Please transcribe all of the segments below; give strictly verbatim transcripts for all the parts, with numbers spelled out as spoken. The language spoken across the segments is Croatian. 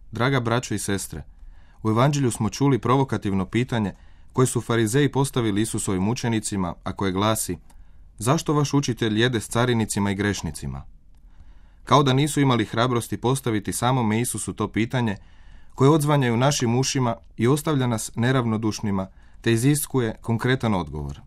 Draga braćo i sestre, u Evanđelju smo čuli provokativno pitanje koje su farizeji postavili Isusovim učenicima, a koje glasi: zašto vaš učitelj jede s carinicima i grešnicima? Kao da nisu imali hrabrosti postaviti samome Isusu to pitanje koje odzvanja u našim ušima i ostavlja nas neravnodušnima, te iziskuje konkretan odgovor.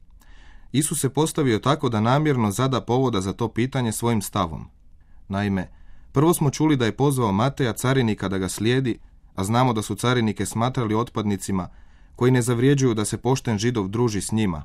Isus se postavio tako da namjerno zada povoda za to pitanje svojim stavom. Naime, prvo smo čuli da je pozvao Mateja, carinika, da ga slijedi, a znamo da su carinike smatrali otpadnicima koji ne zavrijeđuju da se pošten Židov druži s njima.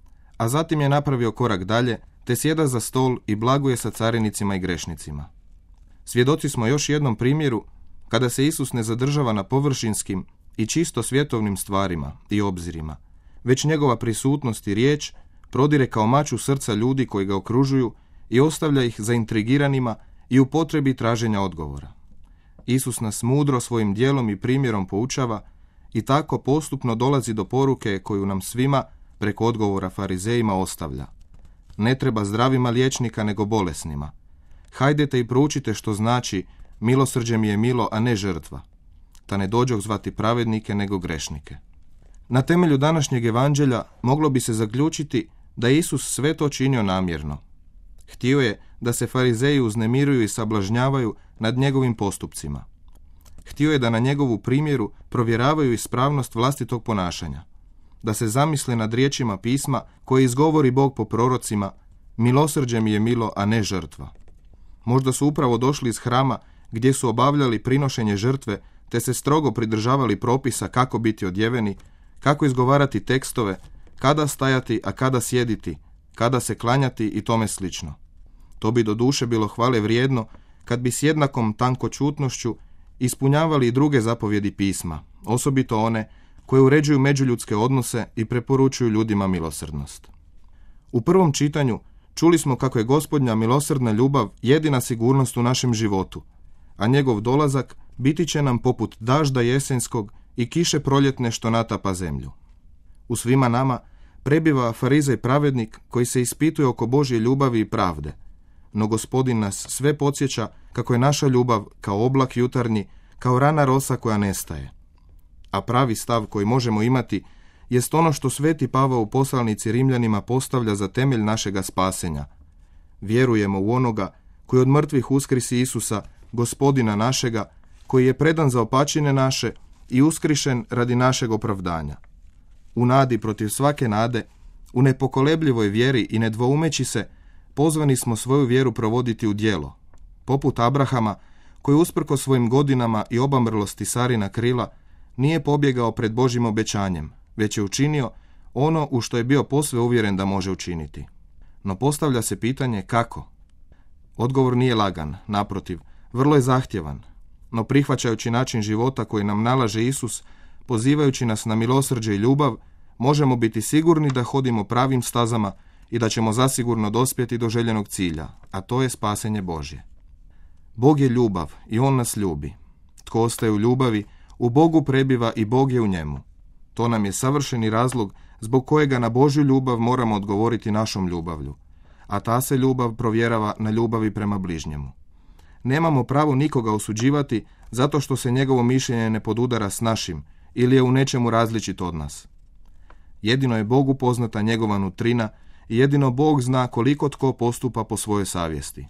A zatim je napravio korak dalje, te sjeda za stol i blaguje sa carinicima i grešnicima. Svjedoci smo još jednom primjeru kada se Isus ne zadržava na površinskim i čisto svjetovnim stvarima i obzirima, već njegova prisutnost i riječ prodire kao mač u srca ljudi koji ga okružuju i ostavlja ih zaintrigiranima i u potrebi traženja odgovora. Isus nas mudro svojim djelom i primjerom poučava i tako postupno dolazi do poruke koju nam svima preko odgovora farizejima ostavlja. Ne treba zdravima liječnika nego bolesnima. Hajdete i proučite što znači milosrđe mi je milo, a ne žrtva. Ta ne dođoh zvati pravednike nego grešnike. Na temelju današnjeg evanđelja moglo bi se zaključiti da je Isus sve to činio namjerno. Htio je da se farizeji uznemiruju i sablažnjavaju nad njegovim postupcima. Htio je da na njegovu primjeru provjeravaju ispravnost vlastitog ponašanja, da se zamisle nad riječima pisma koje izgovori Bog po prorocima: milosrđe mi je milo, a ne žrtva. Možda su upravo došli iz hrama gdje su obavljali prinošenje žrtve, te se strogo pridržavali propisa kako biti odjeveni, kako izgovarati tekstove, kada stajati, a kada sjediti, kada se klanjati i tome slično. To bi doduše bilo hvale vrijedno kad bi s jednakom tankoćutnošću ispunjavali i druge zapovjedi pisma, osobito one koje uređuju međuljudske odnose i preporučuju ljudima milosrdnost. U prvom čitanju čuli smo kako je Gospodnja milosrdna ljubav jedina sigurnost u našem životu, a njegov dolazak biti će nam poput dažda jesenskog i kiše proljetne što natapa zemlju. U svima nama prebiva farizej pravednik koji se ispituje oko Božje ljubavi i pravde, no Gospodin nas sve podsjeća kako je naša ljubav kao oblak jutarnji, kao rana rosa koja nestaje. A pravi stav koji možemo imati jest ono što sveti Pavao u poslanici Rimljanima postavlja za temelj našega spasenja. Vjerujemo u onoga koji od mrtvih uskrisi Isusa, Gospodina našega, koji je predan za opačine naše i uskrišen radi našeg opravdanja. U nadi protiv svake nade, u nepokolebljivoj vjeri i nedvoumeći se, pozvani smo svoju vjeru provoditi u djelo, poput Abrahama, koji usprko svojim godinama i obamrlosti Sarina krila nije pobjegao pred Božjim obećanjem, već je učinio ono u što je bio posve uvjeren da može učiniti. No postavlja se pitanje kako? Odgovor nije lagan, naprotiv, vrlo je zahtjevan, no prihvaćajući način života koji nam nalaže Isus, pozivajući nas na milosrđe i ljubav, možemo biti sigurni da hodimo pravim stazama i da ćemo zasigurno dospjeti do željenog cilja, a to je spasenje Božje. Bog je ljubav i On nas ljubi. Tko ostaje u ljubavi, u Bogu prebiva i Bog je u njemu. To nam je savršeni razlog zbog kojega na Božju ljubav moramo odgovoriti našom ljubavlju, a ta se ljubav provjerava na ljubavi prema bližnjemu. Nemamo pravo nikoga osuđivati zato što se njegovo mišljenje ne podudara s našim ili je u nečemu različit od nas. Jedino je Bogu poznata njegova nutrina i jedino Bog zna koliko tko postupa po svojoj savjesti.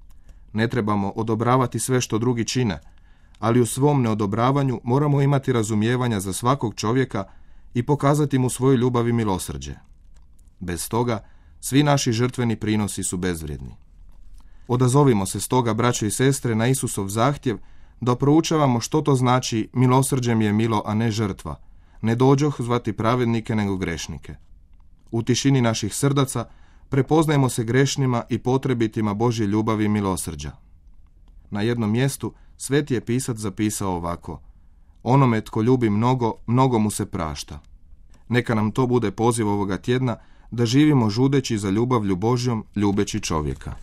Ne trebamo odobravati sve što drugi čine, ali u svom neodobravanju moramo imati razumijevanja za svakog čovjeka i pokazati mu svoju ljubav i milosrđe. Bez toga svi naši žrtveni prinosi su bezvrijedni. Odazovimo se stoga, braćo i sestre, na Isusov zahtjev da proučavamo što to znači milosrđe mi je milo, a ne žrtva. Ne dođoh zvati pravednike nego grešnike. U tišini naših srdaca prepoznajemo se grešnima i potrebitima Božje ljubavi i milosrđa. Na jednom mjestu sveti je pisac zapisao ovako: onome tko ljubi mnogo, mnogo mu se prašta. Neka nam to bude poziv ovoga tjedna da živimo žudeći za ljubavlju Božjom, ljubeći čovjeka.